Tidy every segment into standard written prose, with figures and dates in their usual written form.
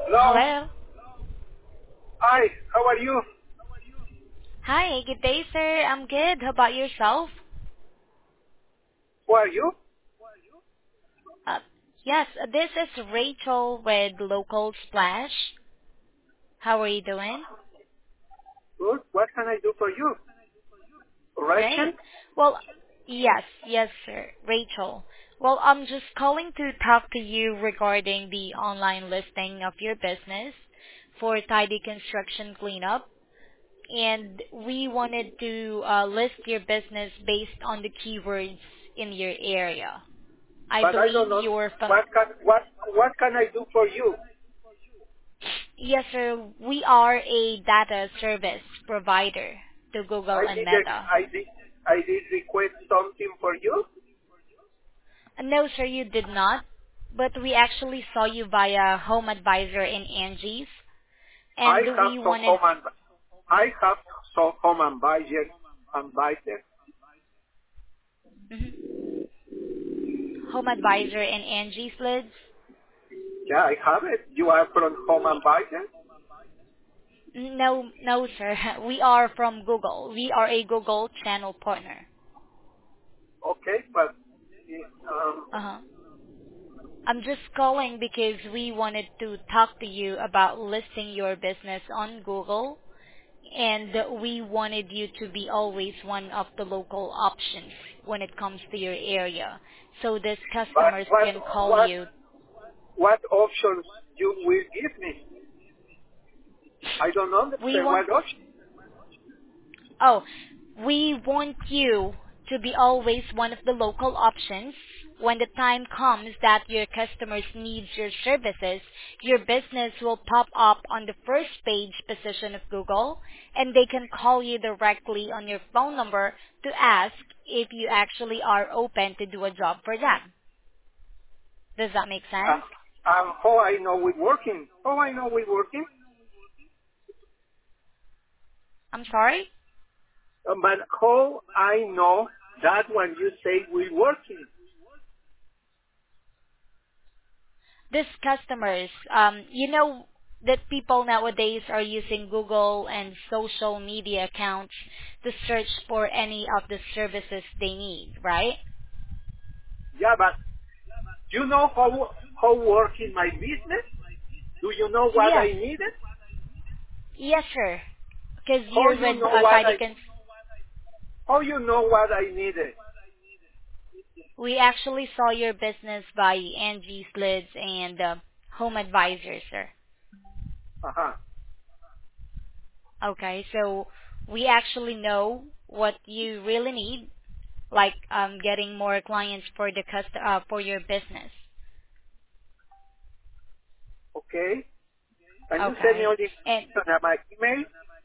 Hello. Hello. Hi. How are you? Hi, good day, sir. I'm good. How about yourself? Who are you? Uh, yes, this is Rachel with Local Splash. How are you doing? Good. What can I do for you? Great. Correction? Well, yes, sir. Rachel. Well, I'm just calling to talk to you regarding the online listing of your business for Tidy Construction Cleanup. And we wanted to list your business based on the keywords in your area. I But I don't believe know you're what can I do for you? Yes, sir. We are a data service provider to I Google and did Meta. I did request something for you. No, sir, you did not. But we actually saw you via Home Advisor in Angie's, I and have we some wanted home advisor. mhm, Home Advisor in Angie's lids. Yeah, I have it. You are from home advisor? No, sir. We are from Google. We are a Google channel partner. Okay, but Uh-huh. I'm just calling because we wanted to talk to you about listing your business on Google, and we wanted you to be always one of the local options when it comes to your area. So these but customers what can call what you. what options you will give me? I don't We understand want, what options. oh, we want you to be always one of the local options. When the time comes that your customers need your services, your business will pop up on the first page position of Google, and they can call you directly on your phone number to ask if you actually are open to do a job for them. Does that make sense? How I know we're working? How I know we're working? I'm sorry? But how I know that when you say we're working? These customers, you know that people nowadays are using Google and social media accounts to search for any of the services they need, right? Yeah, but you know how working my business? Do you know what Yes. I needed? Yes, sir. Because How you're you with know what Tidy I how you know what I needed? We actually saw your business by Angie's Lids and Home Advisor, sir. Uh-huh. Okay, so we actually know what you really need, like getting more clients for the for your business. Okay. Can you send me Okay, all the and information at my email?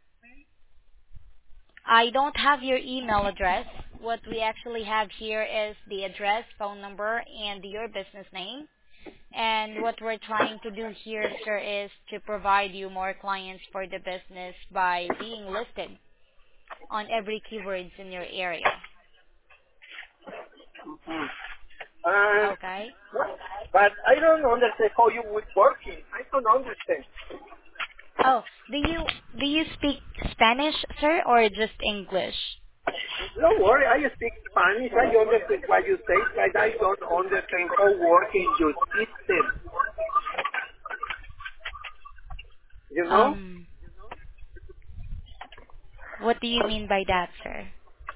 I don't have your email address. What we actually have here is the address, phone number, and your business name. And what we're trying to do here, sir, is to provide you more clients for the business by being listed on every keywords in your area. Uh, Okay? but I don't understand how you would working. I don't understand. Oh, do you speak Spanish, sir, or just English? Don't worry, I speak Spanish. I understand what you say, but I don't understand how working your system. You know? Um, what do you mean by that, sir?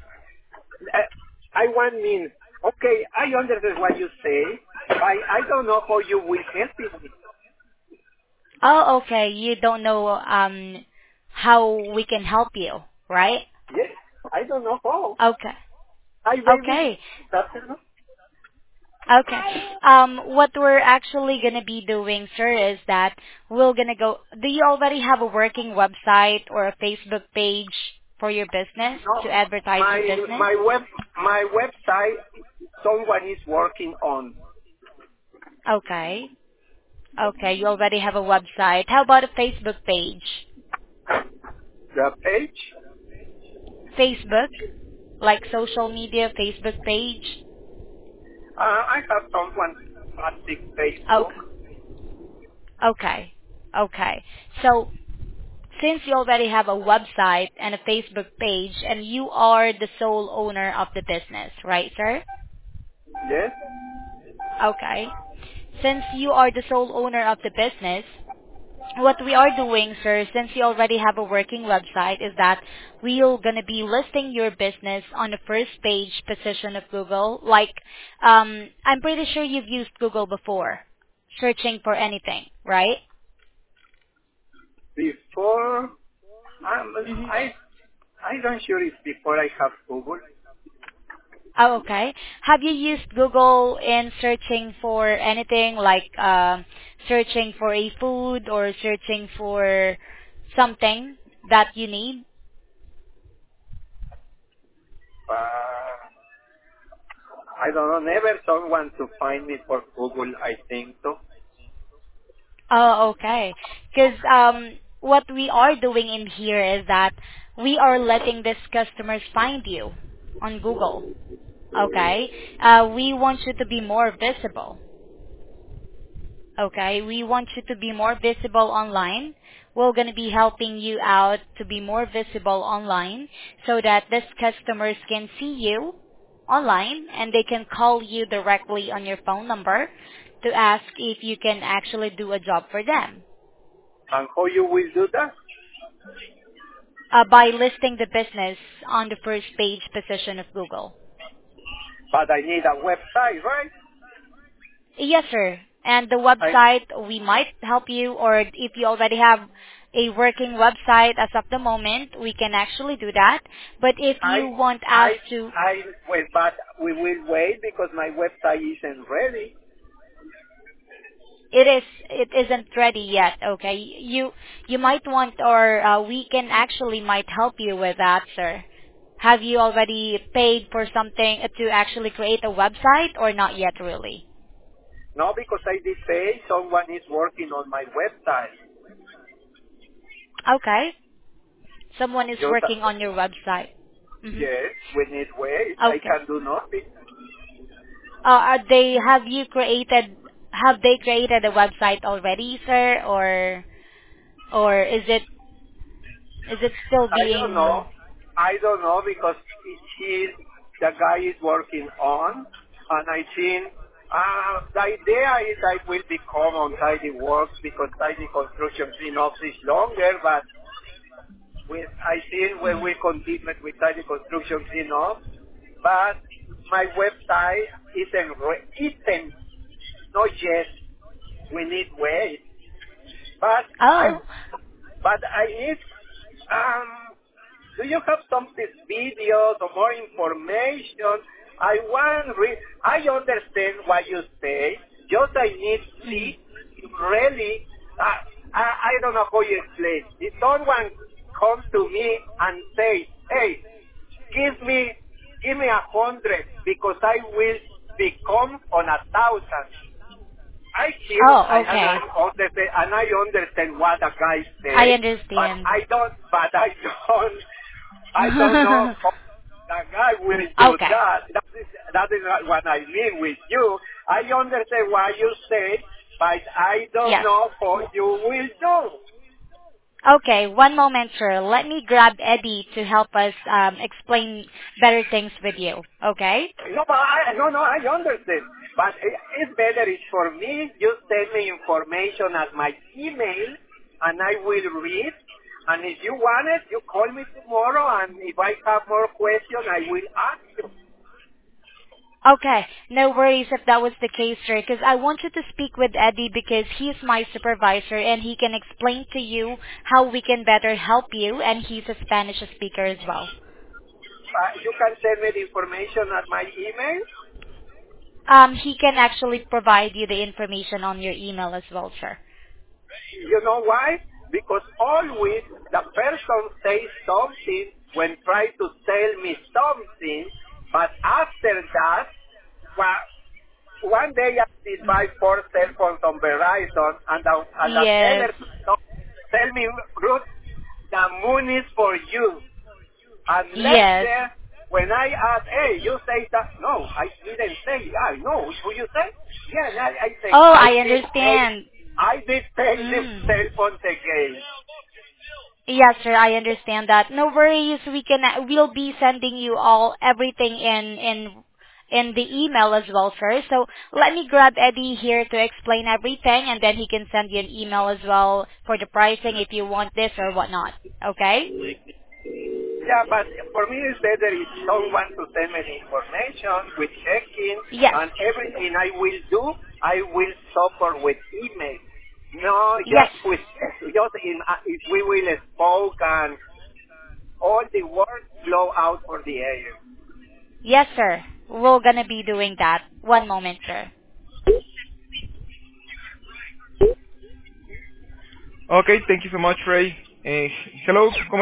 I want mean, okay, I understand what you say, but I don't know how you will help me. Oh, okay. You don't know how we can help you, right? Yes, I don't know how. Okay. I maybe, Okay. that's it. Okay. What we're actually gonna be doing, sir, is that we're gonna go. Do you already have a working website or a Facebook page for your business No, to advertise your my business? my web my website, someone is working on Okay. Okay. You already have a website. How about a Facebook page? the page. Facebook, like social media Facebook page. I have someone at the Facebook. Okay. Okay. Okay. So since you already have a website and a Facebook page and you are the sole owner of the business, right, sir? Yes. Okay. Since you are the sole owner of the business, what we are doing, sir, since you already have a working website, is that we're gonna be listing your business on the first page position of Google. Like, I'm pretty sure you've used Google before, searching for anything, right? Before, hmm I don't sure if before I have Google. Oh, okay. Have you used Google in searching for anything like searching for a food or searching for something that you need? I don't know. Never someone to find me for Google. I think so. Oh, okay. Because what we are doing in here is that we are letting these customers find you on Google. Okay. We want you to be more visible. Okay. We want you to be more visible online. We're going to be helping you out to be more visible online so that these customers can see you online and they can call you directly on your phone number to ask if you can actually do a job for them. And how you will do that? By listing the business on the first page position of Google. But I need a website, right? Yes, sir. And the I website, we might help you, or if you already have a working website as of the moment, we can actually do that. But if I you want us I to, I wait, but we will wait because my website isn't ready. it isn't ready yet, okay? You might want, or we can actually might help you with that, sir. Have you already paid for something to actually create a website, or not yet really? No, because I did pay. Someone is working on my website. Okay. Someone is Just working on your website. hmm yes, we need wait. I Okay. can do nothing. Are they have they created a website already, sir, or is it still I don't being know. I don't know because the guy is working on, and I think the idea is I will become on tidy works because tidy construction cleanups is longer, but I think we Mhm. will continue with tidy construction cleanups, but my website isn't not yet. We need wait, but Oh. I need do you have some videos or more information? I understand what you say. Just I need Mhm. see really. I don't know how you explain. If someone comes to me and say, "Hey, give me 100 because I will become on 1,000." I hear Oh, okay. and I understand what the guy I say, but understand. I don't know how the guy will do Okay. that. That is what I mean with you. I understand what you say, but I don't Yes. know how you will do. Okay, one moment, sir. Let me grab Eddie to help us explain better things with you. Okay? No, I understand. But it's better it's for me. You send me information at my email, and I will read. And if you want it, you call me tomorrow, and if I have more questions, I will ask you. Okay, no worries if that was the case, sir, because I want you to speak with Eddie because he's my supervisor and he can explain to you how we can better help you, and he's a Spanish speaker as well. You can send me the information at my email. He can actually provide you the information on your email as well, sir. You know why? Because always the person says something when try to tell me something, but after that, well, one day I did buy Mhm. 4 cell phones on Verizon, and the Yes. seller tell me, Ruth, the moon is for you. And Yes. later, when I ask, hey, you say that? No, I didn't say. I know who you say. Yeah, I say, Oh, I I think, hey, understand. I did pay the Mm. cell phones again. Yes, sir, I understand that. No worries, we'll be sending you all everything in the email as well, sir. So let me grab Eddie here to explain everything, and then he can send you an email as well for the pricing if you want this or whatnot. Okay? Yeah, but for me it's better if someone to send me the information with checking Yes. and everything I will do, I will support with email. No, Yes. just if we will spoke and all the words flow out for the air. Yes, sir. We're gonna be doing that. One moment, sir. Okay, thank you so much, Ray. Hello,